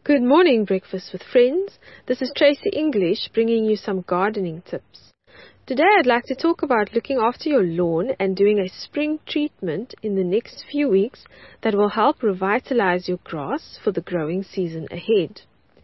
Good morning, Breakfast with Friends. This is Tracy English bringing you some gardening tips. Today I'd like to talk about looking after your lawn and doing a spring treatment in the next few weeks that will help revitalize your grass for the growing season ahead.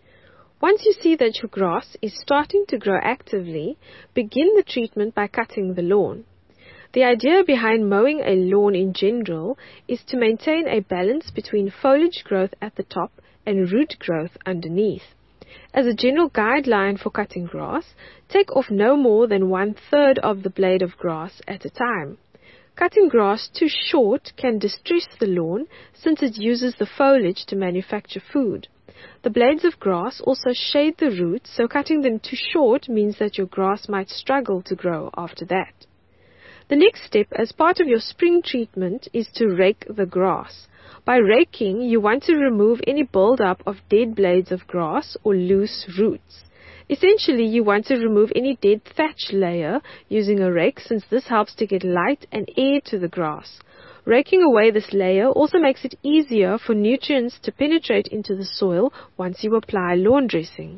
Once you see that your grass is starting to grow actively, begin the treatment by cutting the lawn. The idea behind mowing a lawn in general is to maintain a balance between foliage growth at the top and root growth underneath. As a general guideline for cutting grass, take off no more than 1/3 of the blade of grass at a time. Cutting grass too short can distress the lawn since it uses the foliage to manufacture food. The blades of grass also shade the roots, so cutting them too short means that your grass might struggle to grow after that. The next step as part of your spring treatment is to rake the grass. By raking, you want to remove any build-up of dead blades of grass or loose roots. Essentially, you want to remove any dead thatch layer using a rake since this helps to get light and air to the grass. Raking away this layer also makes it easier for nutrients to penetrate into the soil once you apply lawn dressing.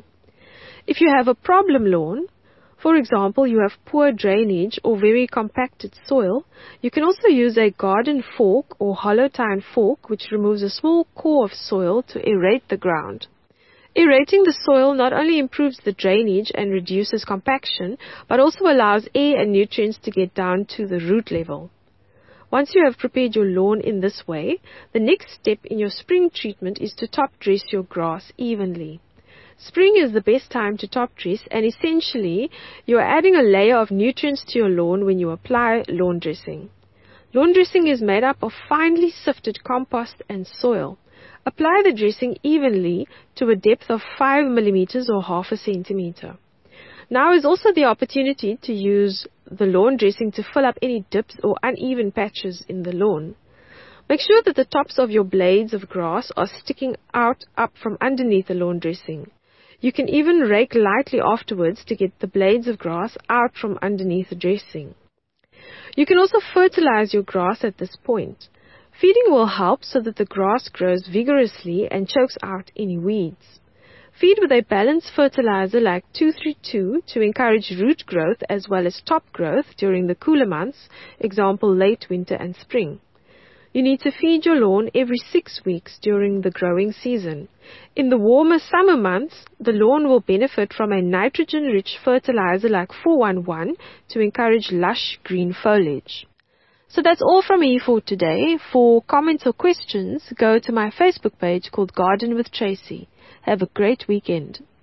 If you have a problem lawn, for example, you have poor drainage or very compacted soil, you can also use a garden fork or hollow tine fork which removes a small core of soil to aerate the ground. Aerating the soil not only improves the drainage and reduces compaction, but also allows air and nutrients to get down to the root level. Once you have prepared your lawn in this way, the next step in your spring treatment is to top dress your grass evenly. Spring is the best time to top dress, and essentially, you are adding a layer of nutrients to your lawn when you apply lawn dressing. Lawn dressing is made up of finely sifted compost and soil. Apply the dressing evenly to a depth of 5 millimeters or half a centimeter. Now is also the opportunity to use the lawn dressing to fill up any dips or uneven patches in the lawn. Make sure that the tops of your blades of grass are sticking out up from underneath the lawn dressing. You can even rake lightly afterwards to get the blades of grass out from underneath the dressing. You can also fertilize your grass at this point. Feeding will help so that the grass grows vigorously and chokes out any weeds. Feed with a balanced fertilizer like 2-3-2 to encourage root growth as well as top growth during the cooler months, example late winter and spring. You need to feed your lawn every 6 weeks during the growing season. In the warmer summer months, the lawn will benefit from a nitrogen-rich fertilizer like 411 to encourage lush green foliage. So that's all from me for today. For comments or questions, go to my Facebook page called Garden with Tracy. Have a great weekend.